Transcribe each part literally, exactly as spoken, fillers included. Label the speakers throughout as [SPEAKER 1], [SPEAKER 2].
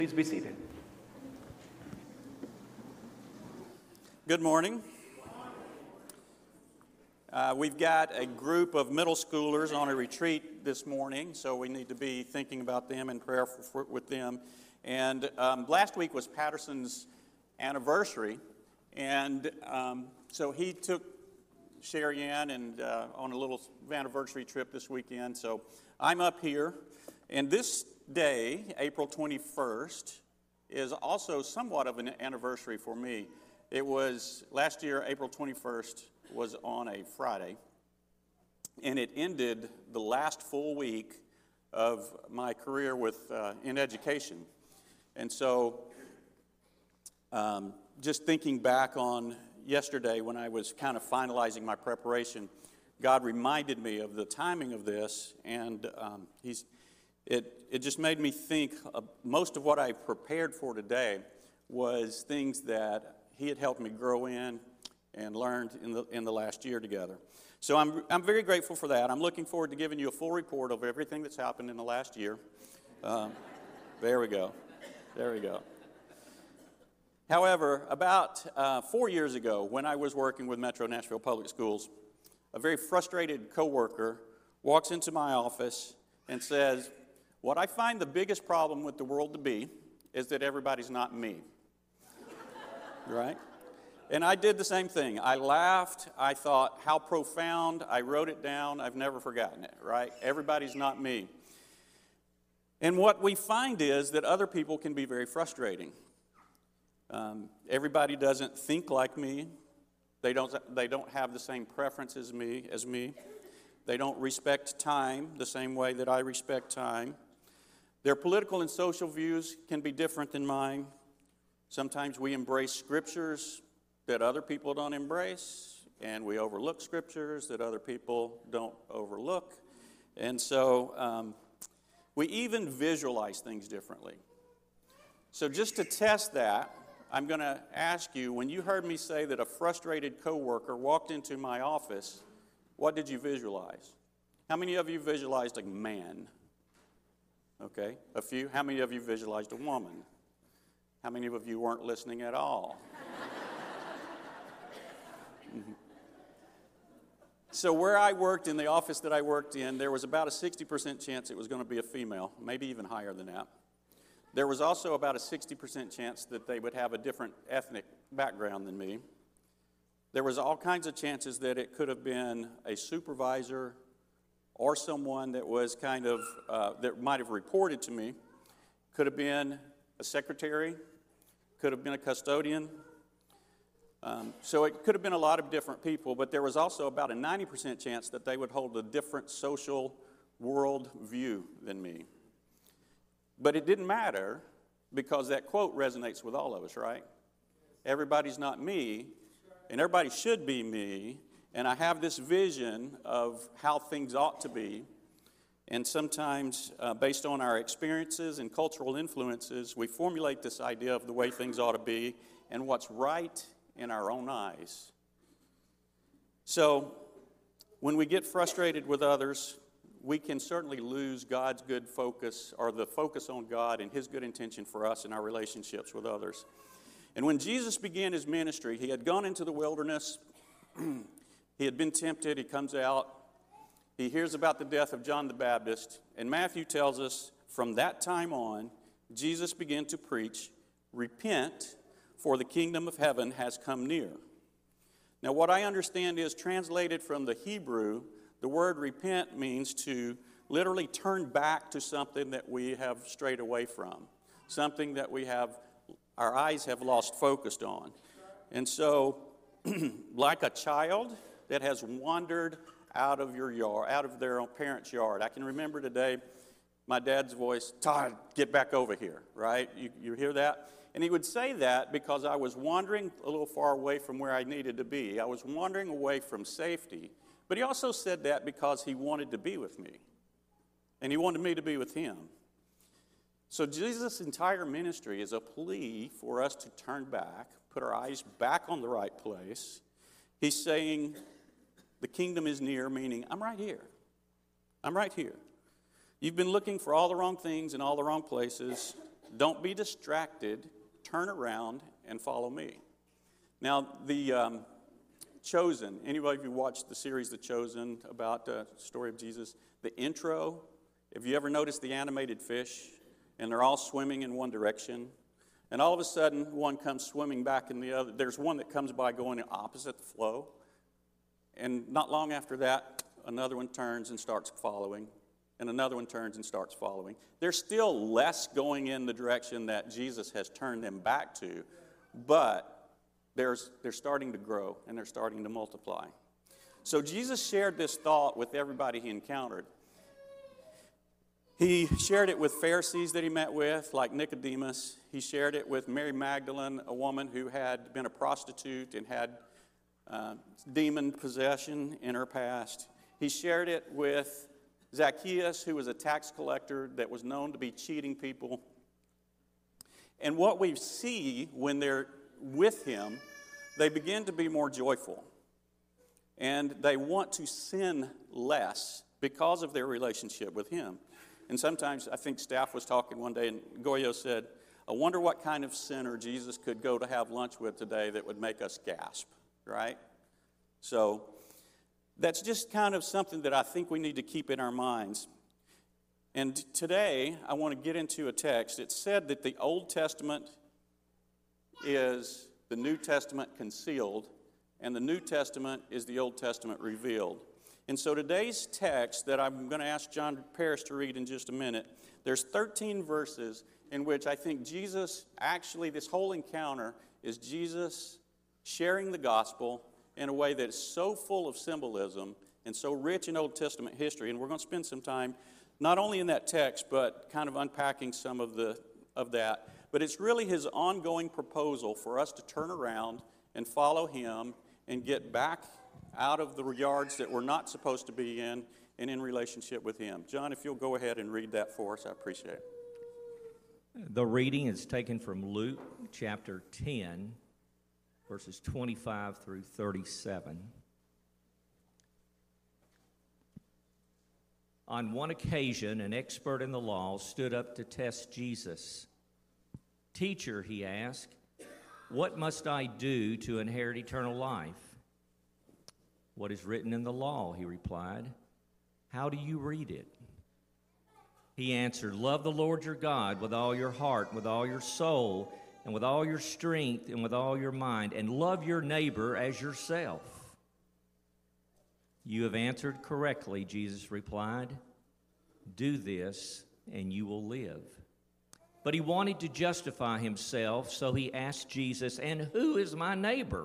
[SPEAKER 1] Please be seated.
[SPEAKER 2] Good morning. Uh, we've got a group of middle schoolers on a retreat this morning, so we need to be thinking about them and prayer for, for, with them. And um, last week was Patterson's anniversary, and um, so he took Sherry Ann and uh, on a little anniversary trip this weekend. So I'm up here, and this day, April twenty-first, is also somewhat of an anniversary for me. It was last year, April twenty-first was on a Friday, and it ended the last full week of my career with uh, in education. And so um, just thinking back on yesterday when I was kind of finalizing my preparation, God reminded me of the timing of this, and um, he's It it just made me think uh, most of what I prepared for today was things that he had helped me grow in and learned in the in the last year together. So I'm I'm very grateful for that. I'm looking forward to giving you a full report of everything that's happened in the last year. Um, there we go. There we go. However, about uh, four years ago, when I was working with Metro Nashville Public Schools, a very frustrated coworker walks into my office and says, "What I find the biggest problem with the world to be is that everybody's not me." Right? And I did the same thing. I laughed. I thought, how profound. I wrote it down. I've never forgotten it, right? Everybody's not me. And what we find is that other people can be very frustrating. Um, everybody doesn't think like me. They don't, they don't have the same preferences as me, as me. They don't respect time the same way that I respect time. Their political and social views can be different than mine. Sometimes we embrace scriptures that other people don't embrace, and we overlook scriptures that other people don't overlook. And so um, we even visualize things differently. So just to test that, I'm going to ask you, when you heard me say that a frustrated coworker walked into my office, what did you visualize? How many of you visualized a man? Okay, a few. How many of you visualized a woman? How many of you weren't listening at all? Mm-hmm. So where I worked, in the office that I worked in, there was about a sixty percent chance it was going to be a female, maybe even higher than that. There was also about a sixty percent chance that they would have a different ethnic background than me. There was all kinds of chances that it could have been a supervisor or someone that was kind of, uh, that might have reported to me. Could have been a secretary, could have been a custodian. Um, so it could have been a lot of different people, but there was also about a ninety percent chance that they would hold a different social world view than me. But it didn't matter, because that quote resonates with all of us, right? Everybody's not me, and everybody should be me. And I have this vision of how things ought to be. And sometimes, uh, based on our experiences and cultural influences, we formulate this idea of the way things ought to be and what's right in our own eyes. So, when we get frustrated with others, we can certainly lose God's good focus, or the focus on God and His good intention for us in our relationships with others. And when Jesus began His ministry, He had gone into the wilderness. He had been tempted. He comes out. He hears about the death of John the Baptist. And Matthew tells us from that time on, Jesus began to preach, "Repent, for the kingdom of heaven has come near." Now, what I understand is, translated from the Hebrew, the word repent means to literally turn back to something that we have strayed away from, something that we have, our eyes have lost focused on. And so, like a child that has wandered out of your yard, out of their own parents' yard. I can remember today my dad's voice, "Todd, get back over here," right? You, you hear that? And he would say that because I was wandering a little far away from where I needed to be. I was wandering away from safety. But he also said that because he wanted to be with me. And he wanted me to be with him. So Jesus' entire ministry is a plea for us to turn back, put our eyes back on the right place. He's saying, the kingdom is near, meaning I'm right here. I'm right here. You've been looking for all the wrong things in all the wrong places. Don't be distracted. Turn around and follow me. Now, the um, Chosen, anybody who watched the series The Chosen about the story of Jesus, the intro, have you ever noticed the animated fish? And they're all swimming in one direction. And all of a sudden, one comes swimming back in the other. There's one that comes by going opposite the flow. And not long after that, another one turns and starts following. And another one turns and starts following. There's still less going in the direction that Jesus has turned them back to, but there's, they're starting to grow and they're starting to multiply. So Jesus shared this thought with everybody he encountered. He shared it with Pharisees that he met with, like Nicodemus. He shared it with Mary Magdalene, a woman who had been a prostitute and had uh, demon possession in her past. He shared it with Zacchaeus, who was a tax collector that was known to be cheating people. And what we see when they're with him, they begin to be more joyful. And they want to sin less because of their relationship with him. And sometimes, I think staff was talking one day, and Goyo said, I wonder what kind of sinner Jesus could go to have lunch with today that would make us gasp, right? So that's just kind of something that I think we need to keep in our minds. And today, I want to get into a text. It said that the Old Testament is the New Testament concealed, and the New Testament is the Old Testament revealed. And so today's text that I'm going to ask John Parrish to read in just a minute, there's thirteen verses in which I think Jesus, actually this whole encounter is Jesus sharing the gospel in a way that is so full of symbolism and so rich in Old Testament history. And we're going to spend some time not only in that text, but kind of unpacking some of the of that. But it's really his ongoing proposal for us to turn around and follow him and get back out of the yards that we're not supposed to be in and in relationship with him. John, if you'll go ahead and read that for us, I appreciate it.
[SPEAKER 1] The reading is taken from Luke chapter ten, verses twenty-five through thirty-seven. On one occasion, an expert in the law stood up to test Jesus. Teacher, he asked, what must I do to inherit eternal life? What is written in the law, he replied. How do you read it? He answered, love the Lord your God with all your heart, with all your soul, and with all your strength, and with all your mind, and love your neighbor as yourself. You have answered correctly, Jesus replied. Do this, and you will live. But he wanted to justify himself, so he asked Jesus, and who is my neighbor?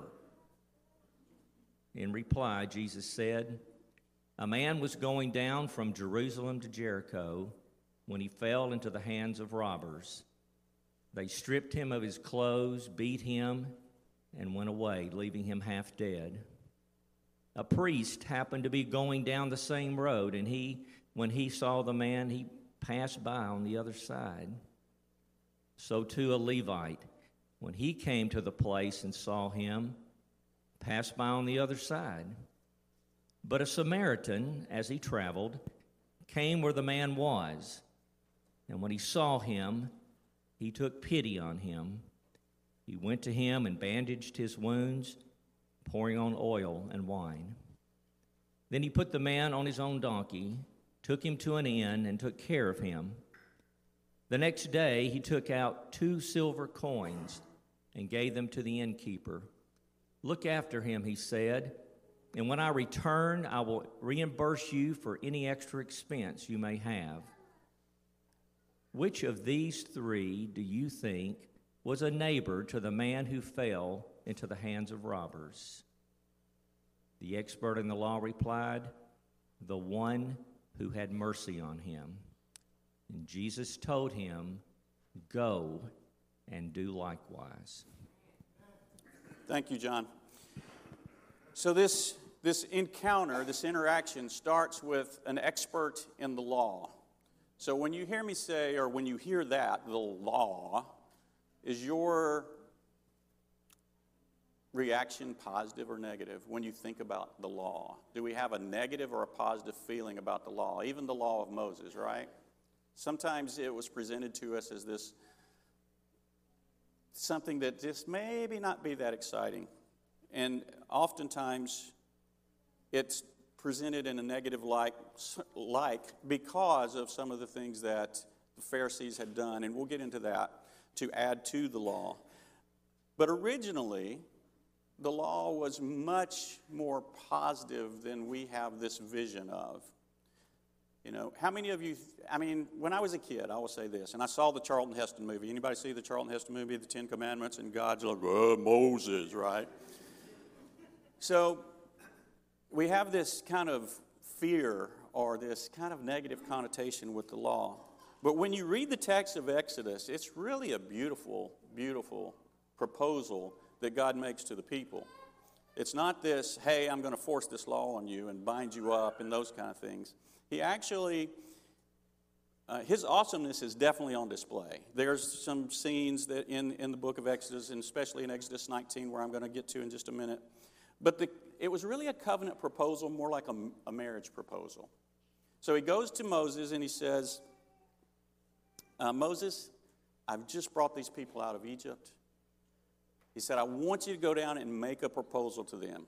[SPEAKER 1] In reply, Jesus said, a man was going down from Jerusalem to Jericho when he fell into the hands of robbers. They stripped him of his clothes, beat him, and went away, leaving him half dead. A priest happened to be going down the same road, and he, when he saw the man, he passed by on the other side. So too a Levite, when he came to the place and saw him, passed by on the other side. But a Samaritan, as he traveled, came where the man was, and when he saw him, he took pity on him. He went to him and bandaged his wounds, pouring on oil and wine. Then he put the man on his own donkey, took him to an inn, and took care of him. The next day he took out two silver coins and gave them to the innkeeper. Look after him, he said, and when I return, I will reimburse you for any extra expense you may have. Which of these three do you think was a neighbor to the man who fell into the hands of robbers? The expert in the law replied, the one who had mercy on him. And Jesus told him, go and do likewise.
[SPEAKER 2] Thank you, John. So this, this encounter, this interaction starts with an expert in the law. So when you hear me say, or when you hear that, the law, is your reaction positive or negative when you think about the law? Do we have a negative or a positive feeling about the law? Even the law of Moses, right? Sometimes it was presented to us as this something that just maybe not be that exciting. And oftentimes it's presented in a negative light, like because of some of the things that the Pharisees had done, and we'll get into that, to add to the law. But originally, the law was much more positive than we have this vision of. You know, how many of you, I mean, when I was a kid, I will say this, and I saw the Charlton Heston movie. Anybody see the Charlton Heston movie, The Ten Commandments? And God's like, oh, Moses, right? So we have this kind of fear or this kind of negative connotation with the law. But when you read the text of Exodus, it's really a beautiful, beautiful proposal that God makes to the people. It's not this, hey, I'm going to force this law on you and bind you up and those kind of things. He actually, uh, his awesomeness is definitely on display. There's some scenes that in, in the book of Exodus, and especially in Exodus nineteen, where I'm going to get to in just a minute. But the, it was really a covenant proposal, more like a, a marriage proposal. So he goes to Moses and he says, uh, Moses, I've just brought these people out of Egypt. He said, I want you to go down and make a proposal to them.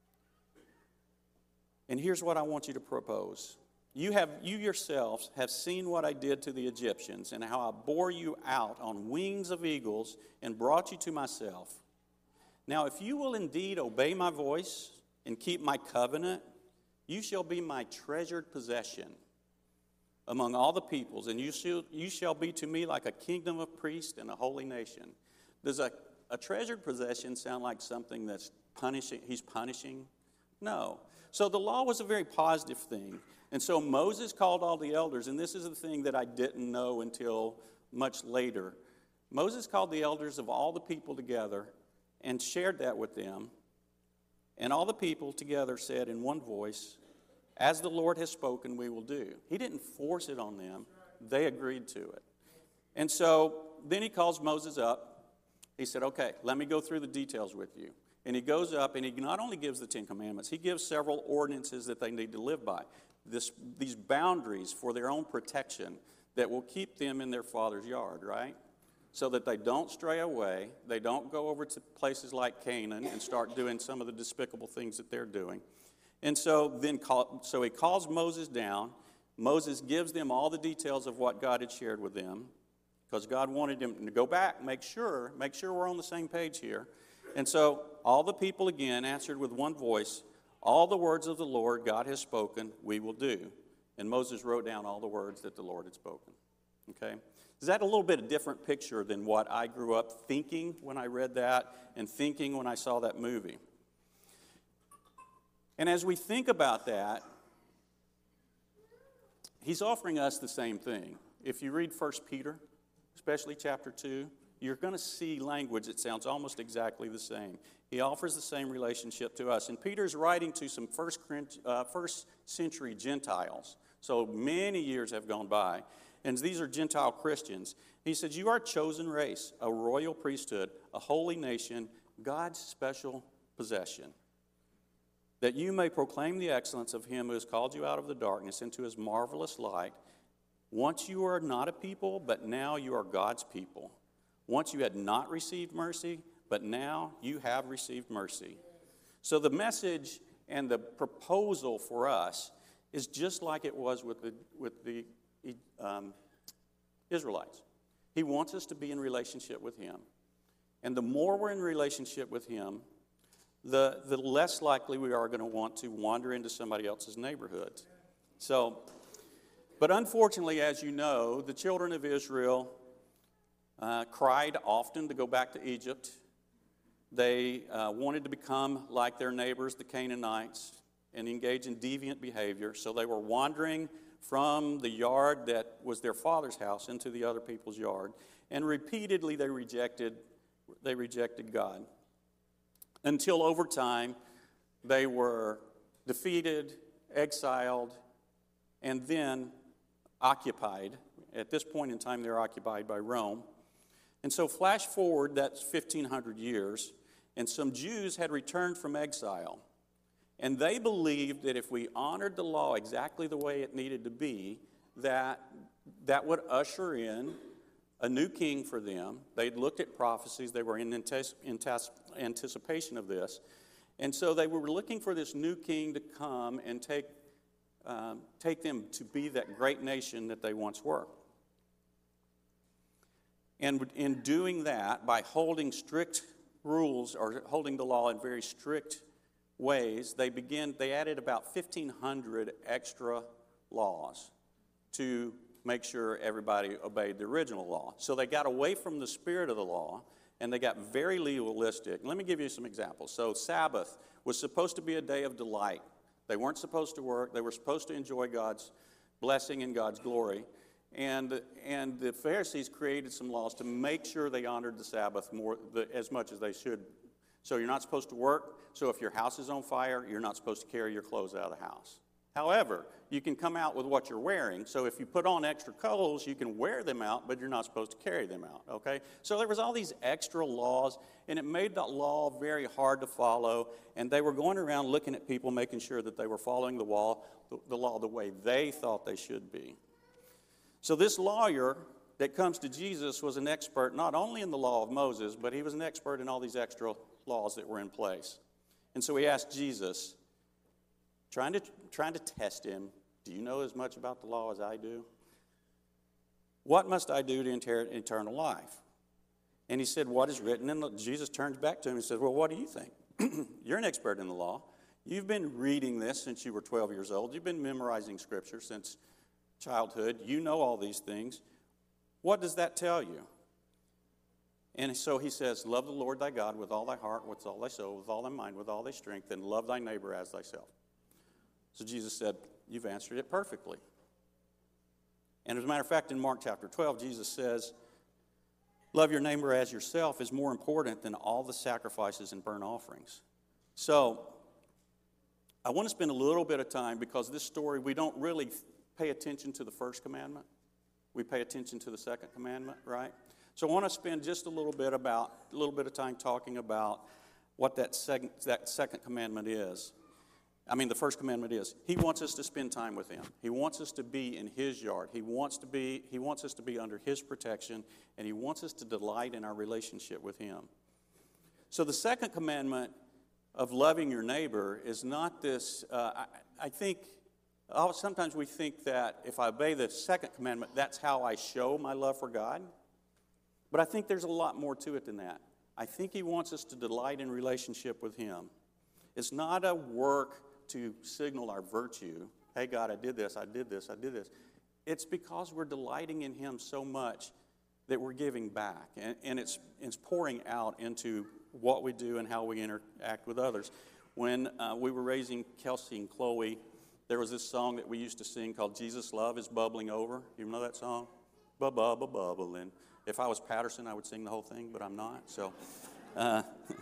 [SPEAKER 2] And here's what I want you to propose. You have, you yourselves have seen what I did to the Egyptians and how I bore you out on wings of eagles and brought you to myself. Now, if you will indeed obey my voice and keep my covenant, you shall be my treasured possession among all the peoples, and you shall, you shall be to me like a kingdom of priests and a holy nation. Does a, a treasured possession sound like something that's punishing? He's punishing? No. So the law was a very positive thing. And so Moses called all the elders, and this is the thing that I didn't know until much later. Moses called the elders of all the people together and shared that with them. And all the people together said in one voice, as the Lord has spoken, we will do. He didn't force it on them. They agreed to it. And so then he calls Moses up. He said, okay, let me go through the details with you. And he goes up and he not only gives the Ten Commandments, he gives several ordinances that they need to live by. This, these boundaries for their own protection that will keep them in their father's yard, right? So that they don't stray away, they don't go over to places like Canaan and start doing some of the despicable things that they're doing. And so then, call, so he calls Moses down. Moses gives them all the details of what God had shared with them, because God wanted him to go back, make sure, make sure we're on the same page here. And so all the people again answered with one voice, all the words of the Lord God has spoken, we will do. And Moses wrote down all the words that the Lord had spoken. Okay? Is that a little bit a different picture than what I grew up thinking when I read that and thinking when I saw that movie? And as we think about that, he's offering us the same thing. If you read First Peter, especially chapter two, you're going to see language that sounds almost exactly the same. He offers the same relationship to us. And Peter's writing to some first, uh, first century Gentiles. So many years have gone by. And these are Gentile Christians. He says, you are a chosen race, a royal priesthood, a holy nation, God's special possession, that you may proclaim the excellence of him who has called you out of the darkness into his marvelous light. Once you were not a people, but now you are God's people. Once you had not received mercy, but now you have received mercy. So the message and the proposal for us is just like it was with the, with the um, Israelites. He wants us to be in relationship with him. And the more we're in relationship with him, the, the less likely we are going to want to wander into somebody else's neighborhood. So, but unfortunately, as you know, the children of Israel uh, cried often to go back to Egypt. They uh, wanted to become like their neighbors, the Canaanites, and engage in deviant behavior. So they were wandering from the yard that was their father's house into the other people's yard. And repeatedly they rejected, they rejected God. Until over time, they were defeated, exiled, and then occupied. At this point in time, they're occupied by Rome. And so flash forward, that's fifteen hundred years, and some Jews had returned from exile. And they believed that if we honored the law exactly the way it needed to be, that that would usher in a new king for them. They'd looked at prophecies. They were in antes- antes- anticipation of this. And so they were looking for this new king to come and take, um, take them to be that great nation that they once were. And in doing that, by holding strict rules or holding the law in very strict ways, they began, they added about fifteen hundred extra laws to make sure everybody obeyed the original law. So they got away from the spirit of the law, and they got very legalistic. Let me give you some examples. So Sabbath was supposed to be a day of delight. They weren't supposed to work. They were supposed to enjoy God's blessing and God's glory. And, and the Pharisees created some laws to make sure they honored the Sabbath more the, as much as they should. So you're not supposed to work. So if your house is on fire, you're not supposed to carry your clothes out of the house. However, you can come out with what you're wearing. So if you put on extra clothes, you can wear them out, but you're not supposed to carry them out, okay? So there was all these extra laws, and it made that law very hard to follow. And they were going around looking at people, making sure that they were following the law, the, the law the way they thought they should be. So this lawyer that comes to Jesus was an expert not only in the law of Moses, but he was an expert in all these extra laws that were in place. And so he asked Jesus, trying to, trying to test him, do you know as much about the law as I do? What must I do to inherit eternal life? And he said, what is written in the... Jesus turns back to him and says, well, what do you think? You're an expert in the law. You've been reading this since you were twelve years old. You've been memorizing Scripture since childhood. You know all these things. What does that tell you? And so he says, love the Lord thy God with all thy heart, with all thy soul, with all thy mind, with all thy strength, and love thy neighbor as thyself. So Jesus said, you've answered it perfectly. And as a matter of fact, in Mark chapter twelve, Jesus says, love your neighbor as yourself is more important than all the sacrifices and burnt offerings. So I want to spend a little bit of time, because this story, we don't really pay attention to the first commandment. We pay attention to the second commandment, right? So I want to spend just a little bit about a little bit of time talking about what that second that second commandment is. I mean, the first commandment is he wants us to spend time with him. He wants us to be in his yard. He wants to be he wants us to be under his protection, and he wants us to delight in our relationship with him. So the second commandment of loving your neighbor is not this. Uh, I, I think. Oh, sometimes we think that if I obey the second commandment, that's how I show my love for God. But I think there's a lot more to it than that. I think he wants us to delight in relationship with him. It's not a work to signal our virtue. Hey, God, I did this, I did this, I did this. It's because we're delighting in him so much that we're giving back. And, and it's, it's pouring out into what we do and how we interact with others. When uh, we were raising Kelsey and Chloe, there was this song that we used to sing called Jesus' Love is Bubbling Over. You know that song? Ba-ba-ba-bubble. And if I was Patterson, I would sing the whole thing, but I'm not. So, uh,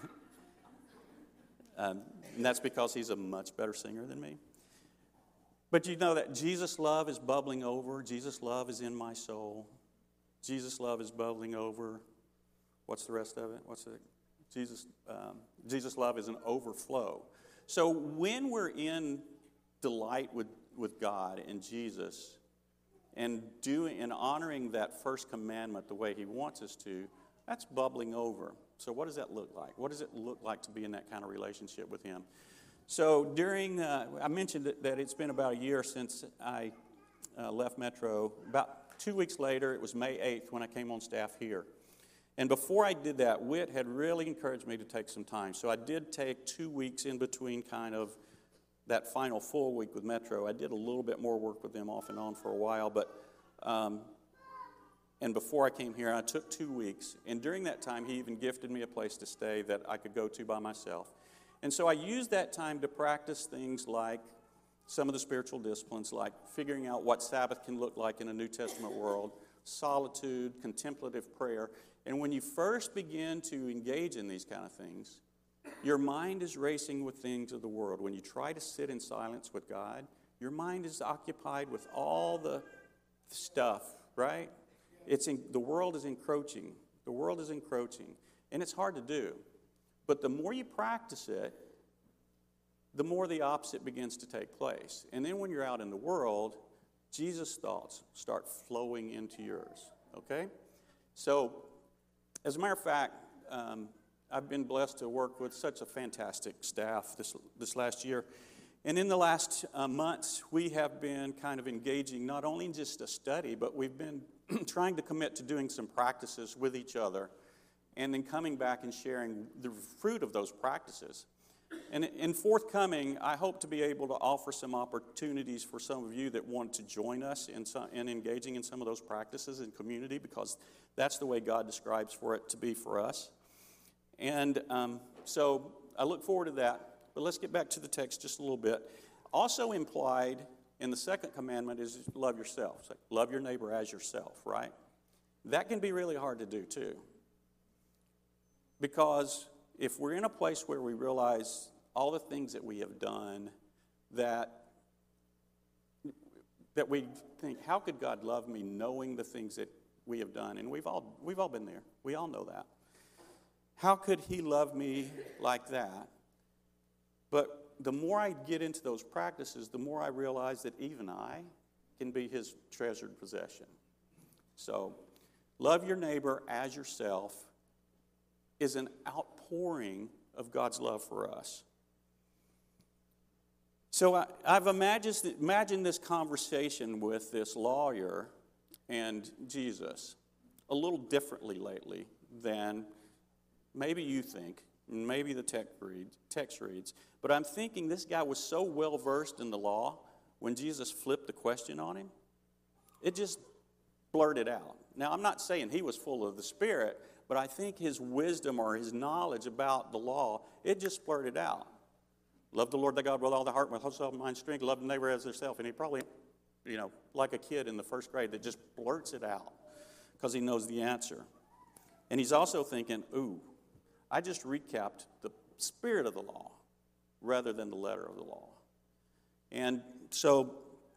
[SPEAKER 2] um, and that's because he's a much better singer than me. But you know that Jesus' love is bubbling over. Jesus' love is in my soul. Jesus' love is bubbling over. What's the rest of it? What's it? Jesus, um, Jesus' love is an overflow. So when we're in delight with, with God and Jesus and doing and honoring that first commandment the way he wants us to, that's bubbling over. So what does that look like? What does it look like to be in that kind of relationship with him? So during, uh, I mentioned that, that it's been about a year since I uh, left Metro. About two weeks later, it was May eighth when I came on staff here. And before I did that, Whit had really encouraged me to take some time. So I did take two weeks in between kind of that final full week with Metro. I did a little bit more work with them off and on for a while, but um, and before I came here, I took two weeks. And during that time, he even gifted me a place to stay that I could go to by myself. And so I used that time to practice things like some of the spiritual disciplines, like figuring out what Sabbath can look like in a New Testament world, solitude, contemplative prayer. And when you first begin to engage in these kind of things, your mind is racing with things of the world. When you try to sit in silence with God, your mind is occupied with all the stuff, right? It's in, the world is encroaching. The world is encroaching. And it's hard to do. But the more you practice it, the more the opposite begins to take place. And then when you're out in the world, Jesus' thoughts start flowing into yours, okay? So, as a matter of fact, um, I've been blessed to work with such a fantastic staff this, this last year. And in the last uh, months, we have been kind of engaging not only in just a study, but we've been trying to commit to doing some practices with each other and then coming back and sharing the fruit of those practices. And in forthcoming, I hope to be able to offer some opportunities for some of you that want to join us in, some, in engaging in some of those practices in community, because that's the way God describes for it to be for us. And um, so I look forward to that. But let's get back to the text just a little bit. Also implied in the second commandment is love yourself. It's like, love your neighbor as yourself, right? That can be really hard to do too. Because if we're in a place where we realize all the things that we have done, that, that we think, how could God love me knowing the things that we have done? And we've all, we've all been there. We all know that. How could he love me like that? But the more I get into those practices, the more I realize that even I can be his treasured possession. So, love your neighbor as yourself is an outpouring of God's love for us. So I, I've imagined, imagined this conversation with this lawyer and Jesus a little differently lately than maybe you think. Maybe the text reads, text reads. But I'm thinking this guy was so well versed in the law, when Jesus flipped the question on him, it just blurted out. Now, I'm not saying he was full of the Spirit, but I think his wisdom or his knowledge about the law, it just blurted out. Love the Lord thy God with all the heart, with whole soul, mind, strength. Love the neighbor as herself. And he probably, you know, like a kid in the first grade that just blurts it out because he knows the answer. And he's also thinking, ooh, I just recapped the spirit of the law rather than the letter of the law. And so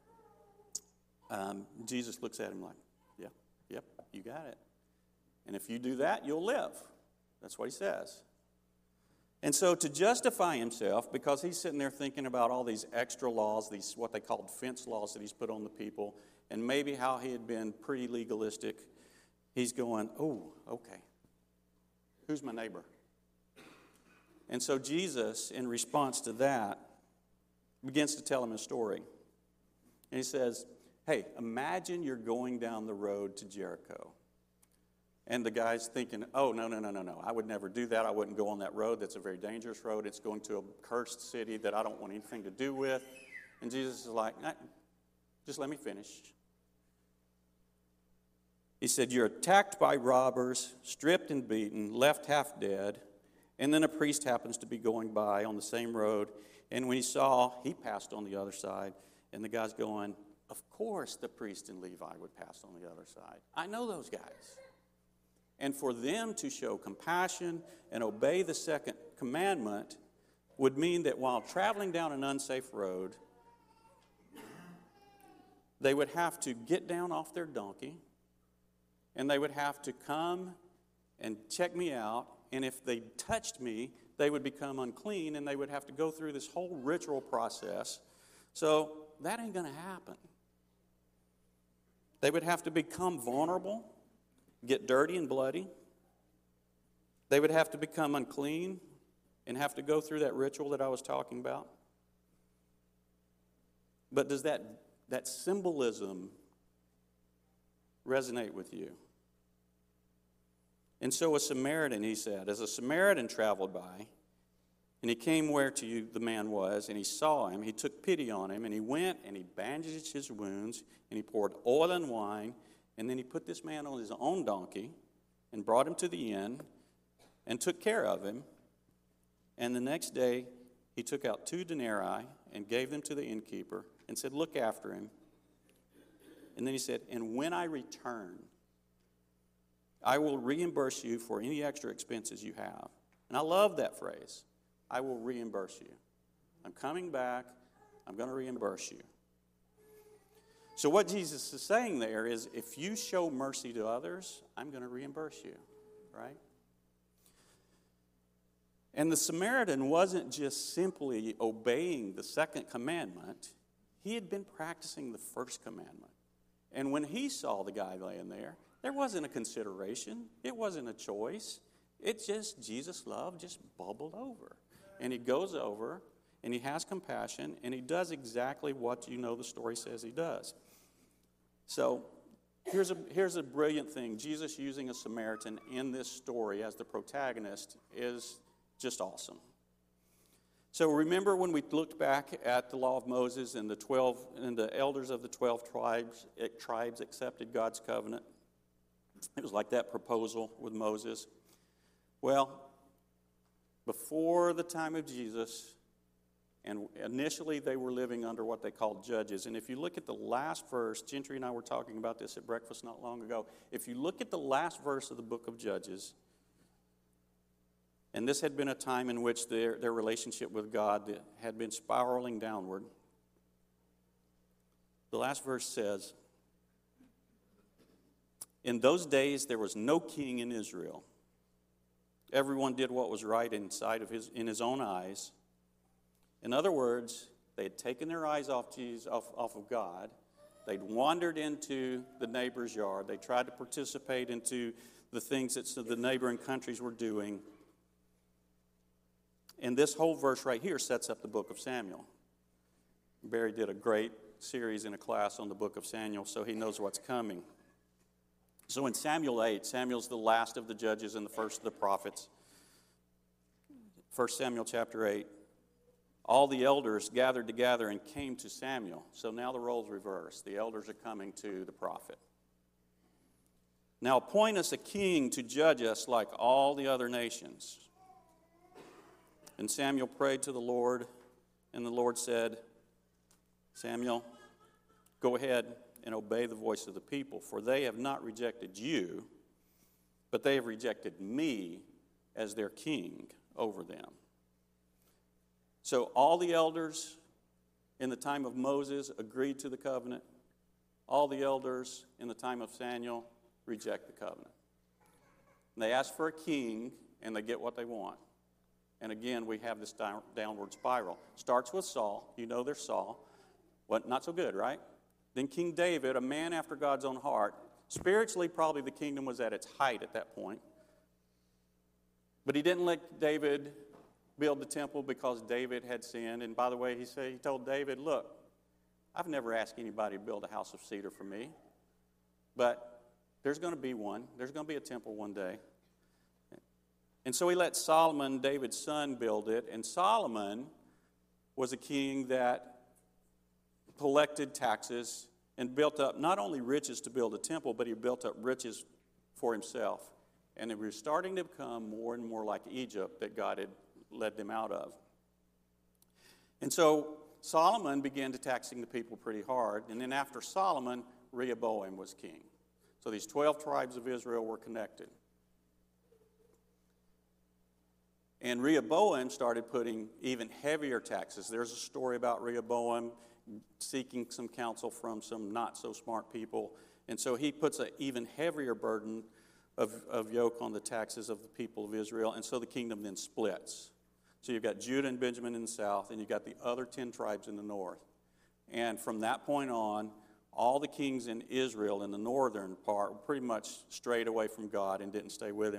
[SPEAKER 2] um, Jesus looks at him like, yeah, yep, you got it. And if you do that, you'll live. That's what he says. And so to justify himself, because he's sitting there thinking about all these extra laws, these what they called fence laws that he's put on the people, and maybe how he had been pretty legalistic, he's going, oh, okay, who's my neighbor? And so Jesus, in response to that, begins to tell him a story. And he says, hey, imagine you're going down the road to Jericho. And the guy's thinking, oh, no, no, no, no, no. I would never do that. I wouldn't go on that road. That's a very dangerous road. It's going to a cursed city that I don't want anything to do with. And Jesus is like, nah, just let me finish. He said, you're attacked by robbers, stripped and beaten, left half dead. And then a priest happens to be going by on the same road. And when he saw, he passed on the other side. And the guy's going, of course the priest and Levi would pass on the other side. I know those guys. And for them to show compassion and obey the second commandment would mean that while traveling down an unsafe road, they would have to get down off their donkey, and they would have to come and check me out, and if they touched me, they would become unclean, and they would have to go through this whole ritual process. So that ain't going to happen. They would have to become vulnerable, get dirty and bloody. They would have to become unclean and have to go through that ritual that I was talking about. But does that, that symbolism resonate with you? And so a Samaritan, he said, as a Samaritan traveled by, and he came where to you the man was, and he saw him, he took pity on him, and he went and he bandaged his wounds, and he poured oil and wine, and then he put this man on his own donkey and brought him to the inn and took care of him. And the next day, he took out two denarii and gave them to the innkeeper and said, look after him. And then he said, and when I return, I will reimburse you for any extra expenses you have. And I love that phrase. I will reimburse you. I'm coming back. I'm going to reimburse you. So what Jesus is saying there is, if you show mercy to others, I'm going to reimburse you, right? And the Samaritan wasn't just simply obeying the second commandment. He had been practicing the first commandment. And when he saw the guy laying there, There wasn't a consideration. It wasn't a choice. It just, Jesus' love just bubbled over. And he goes over, and he has compassion, and he does exactly what you know the story says he does. So here's a, here's a brilliant thing. Jesus using a Samaritan in this story as the protagonist is just awesome. So remember when we looked back at the law of Moses and the twelve and the elders of the twelve tribes tribes accepted God's covenant? It was like that proposal with Moses. Well, before the time of Jesus, and initially they were living under what they called judges. And if you look at the last verse, Gentry and I were talking about this at breakfast not long ago. If you look at the last verse of the book of Judges, and this had been a time in which their, their relationship with God had been spiraling downward. The last verse says, "In those days there was no king in Israel. Everyone did what was right in sight of his, in his own eyes." In other words, they had taken their eyes off, Jesus, off, off of God. They'd wandered into the neighbor's yard. They tried to participate into the things that the neighboring countries were doing. And this whole verse right here sets up the book of Samuel. Barry did a great series in a class on the book of Samuel, so he knows what's coming. So in Samuel eight, Samuel's the last of the judges and the first of the prophets. First Samuel chapter eight. All the elders gathered together and came to Samuel. So now the roles reverse. The elders are coming to the prophet. "Now appoint us a king to judge us like all the other nations." And Samuel prayed to the Lord, and the Lord said, "Samuel, go ahead and obey the voice of the people, for they have not rejected you, but they have rejected me as their king over them." So all the elders in the time of Moses agreed to the covenant. All the elders in the time of Samuel reject the covenant. And they ask for a king, and they get what they want. And again, we have this down, downward spiral. Starts with Saul. You know there's Saul. What, not so good, right? Then King David, a man after God's own heart. Spiritually, probably the kingdom was at its height at that point. But he didn't let David build the temple because David had sinned. And by the way, he said he told David, "Look, I've never asked anybody to build a house of cedar for me, but there's going to be one. There's going to be a temple one day." And so he let Solomon, David's son, build it. And Solomon was a king that collected taxes and built up not only riches to build a temple, but he built up riches for himself. And they were starting to become more and more like Egypt that God had led them out of. And so Solomon began to taxing the people pretty hard. And then after Solomon, Rehoboam was king. So these twelve tribes of Israel were connected. And Rehoboam started putting even heavier taxes. There's a story about Rehoboam seeking some counsel from some not-so-smart people. And so he puts an even heavier burden of, of yoke on the taxes of the people of Israel. And so the kingdom then splits. So you've got Judah and Benjamin in the south, and you've got the other ten tribes in the north. And from that point on, all the kings in Israel in the northern part were pretty much strayed away from God and didn't stay with him.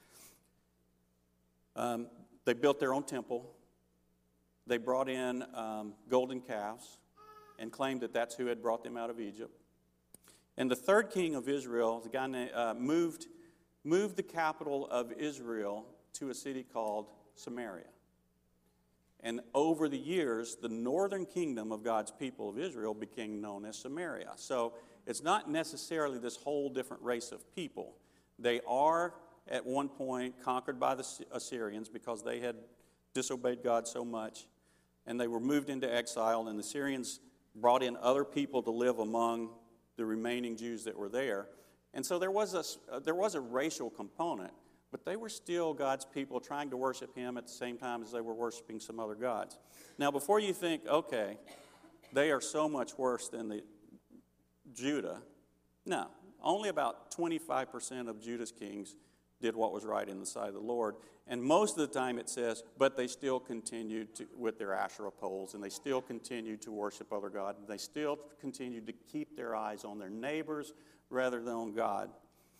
[SPEAKER 2] Um, they built their own temple. They brought in um, golden calves and claimed that that's who had brought them out of Egypt. And the third king of Israel, the guy named, uh, moved, moved the capital of Israel to a city called Samaria. And over the years, the northern kingdom of God's people of Israel became known as Samaria. So it's not necessarily this whole different race of people. They are at one point conquered by the Assyrians because they had disobeyed God so much, and they were moved into exile, and the Syrians brought in other people to live among the remaining Jews that were there. And so there was a, uh, there was a racial component, but they were still God's people trying to worship him at the same time as they were worshiping some other gods. Now, before you think, okay, they are so much worse than the Judah, no, only about twenty-five percent of Judah's kings did what was right in the sight of the Lord. And most of the time it says, but they still continued to, with their Asherah poles, and they still continued to worship other gods. They still continued to keep their eyes on their neighbors rather than on God.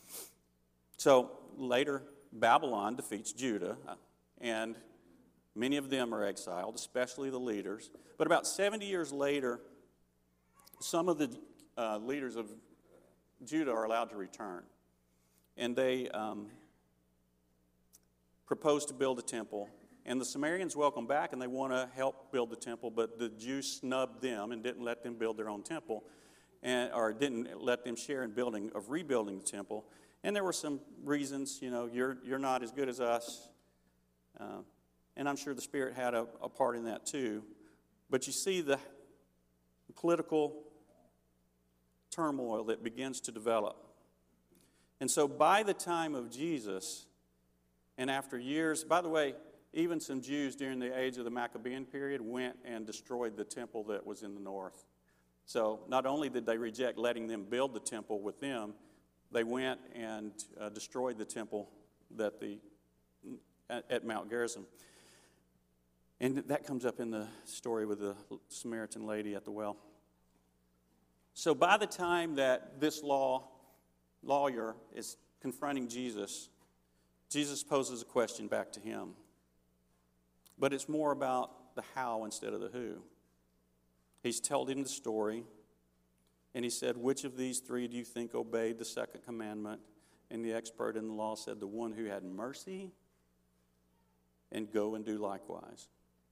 [SPEAKER 2] So later, Babylon defeats Judah, and many of them are exiled, especially the leaders. But about seventy years later, some of the uh, leaders of Judah are allowed to return. And they um, propose to build a temple. And the Samaritans welcome back, and they want to help build the temple, but the Jews snubbed them and didn't let them build their own temple, and or didn't let them share in building of rebuilding the temple. And there were some reasons, you know, you're you're not as good as us. Uh, and I'm sure the Spirit had a, a part in that too. But you see the political turmoil that begins to develop. And so by the time of Jesus, and after years, by the way, even some Jews during the age of the Maccabean period went and destroyed the temple that was in the north. So not only did they reject letting them build the temple with them, they went and uh, destroyed the temple that the at, at Mount Gerizim. And that comes up in the story with the Samaritan lady at the well. So by the time that this law lawyer is confronting Jesus, Jesus poses a question back to him. But it's more about the how instead of the who. He's told him the story, and he said, which of these three do you think obeyed the second commandment? And the expert in the law said, the one who had mercy, and go and do likewise.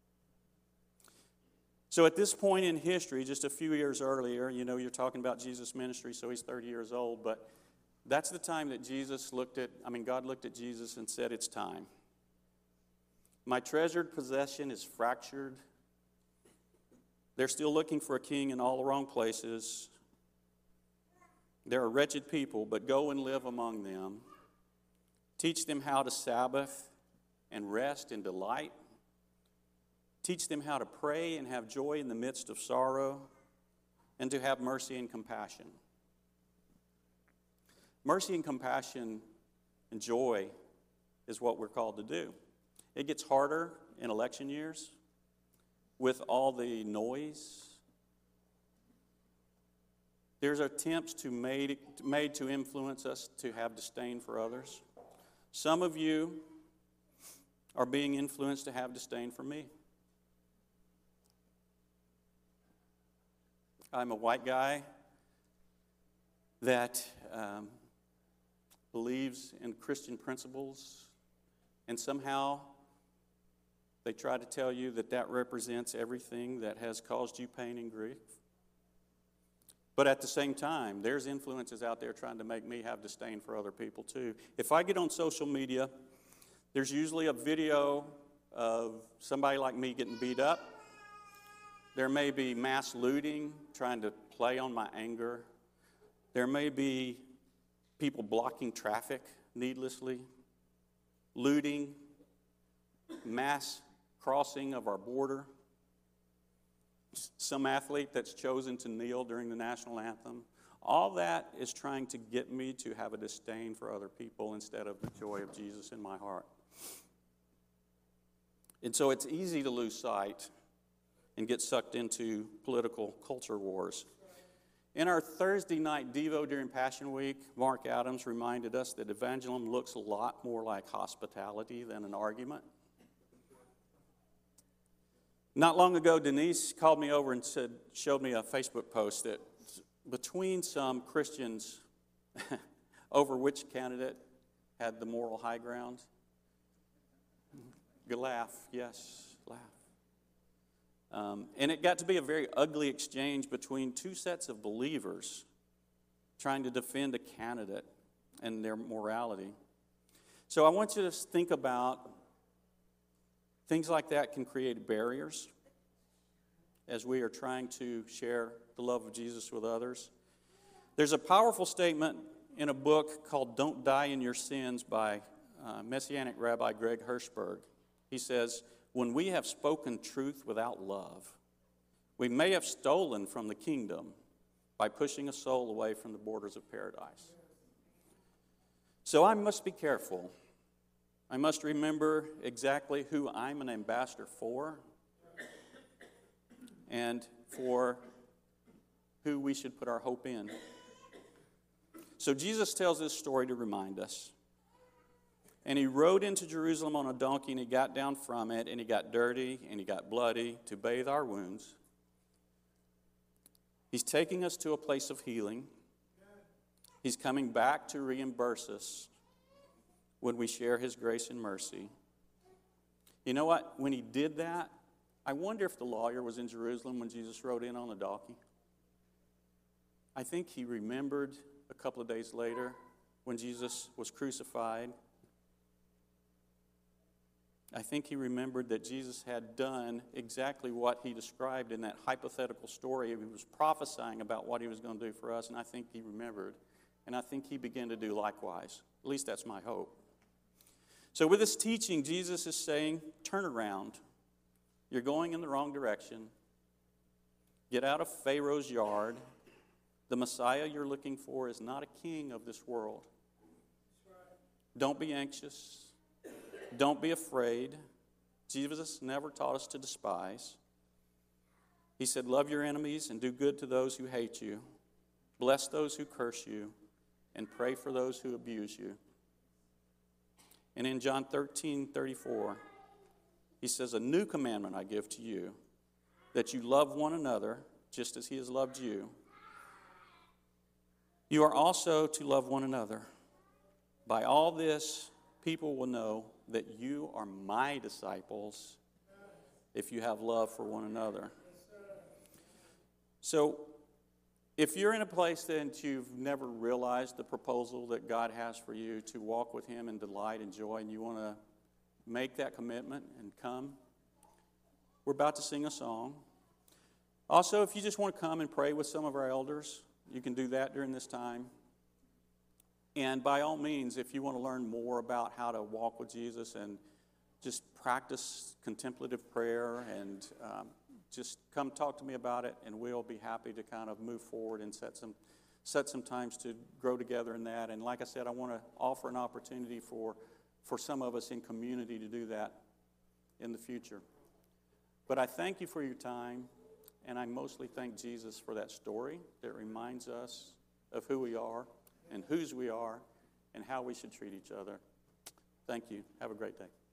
[SPEAKER 2] So at this point in history, just a few years earlier, you know, you're talking about Jesus' ministry, so he's thirty years old, but that's the time that Jesus looked at, I mean, God looked at Jesus and said, it's time. My treasured possession is fractured. They're still looking for a king in all the wrong places. They're a wretched people, but go and live among them. Teach them how to Sabbath and rest and delight. Teach them how to pray and have joy in the midst of sorrow, and to have mercy and compassion. Mercy and compassion and joy is what we're called to do. It gets harder in election years with all the noise. There's attempts to made, made to influence us to have disdain for others. Some of you are being influenced to have disdain for me. I'm a white guy that um, believes in Christian principles, and somehow they try to tell you that that represents everything that has caused you pain and grief. But at the same time, there's influences out there trying to make me have disdain for other people too. If I get on social media, there's usually a video of somebody like me getting beat up. There may be mass looting, trying to play on my anger. There may be people blocking traffic needlessly, looting, mass crossing of our border. Some athlete that's chosen to kneel during the national anthem. All that is trying to get me to have a disdain for other people instead of the joy of Jesus in my heart. And so it's easy to lose sight and get sucked into political culture wars. In our Thursday night Devo during Passion Week, Mark Adams reminded us that evangelism looks a lot more like hospitality than an argument. Not long ago, Denise called me over and said, showed me a Facebook post that between some Christians over which candidate had the moral high ground. You laugh, yes, laugh. Um, and it got to be a very ugly exchange between two sets of believers trying to defend a candidate and their morality. So I want you to think about things like that can create barriers as we are trying to share the love of Jesus with others. There's a powerful statement in a book called Don't Die in Your Sins by uh, Messianic Rabbi Greg Hirschberg. He says, when we have spoken truth without love, we may have stolen from the kingdom by pushing a soul away from the borders of paradise. So I must be careful. I must remember exactly who I'm an ambassador for and for who we should put our hope in. So Jesus tells this story to remind us And he rode into Jerusalem on a donkey, and he got down from it, and he got dirty, and he got bloody to bathe our wounds. He's taking us to a place of healing. He's coming back to reimburse us when we share his grace and mercy. You know what? When he did that, I wonder if the lawyer was in Jerusalem when Jesus rode in on the donkey. I think he remembered a couple of days later when Jesus was crucified. I think he remembered that Jesus had done exactly what he described in that hypothetical story. He was prophesying about what he was going to do for us, and I think he remembered. And I think he began to do likewise. At least that's my hope. So with this teaching, Jesus is saying, turn around. You're going in the wrong direction. Get out of Pharaoh's yard. The Messiah you're looking for is not a king of this world. Don't be anxious. Don't be afraid. Jesus never taught us to despise. He said, love your enemies and do good to those who hate you. Bless those who curse you and pray for those who abuse you. And in John thirteen thirty-four, he says, a new commandment I give to you, that you love one another just as he has loved you. You are also to love one another. By all this, people will know that you are my disciples if you have love for one another. So, if you're in a place that you've never realized the proposal that God has for you to walk with him in delight and joy, and you want to make that commitment and come, we're about to sing a song. Also, if you just want to come and pray with some of our elders, you can do that during this time. And by all means, if you want to learn more about how to walk with Jesus and just practice contemplative prayer, and um, just come talk to me about it, and we'll be happy to kind of move forward and set some set some times to grow together in that. And like I said, I want to offer an opportunity for, for some of us in community to do that in the future. But I thank you for your time, and I mostly thank Jesus for that story that reminds us of who we are and whose we are and how we should treat each other. Thank you. Have a great day.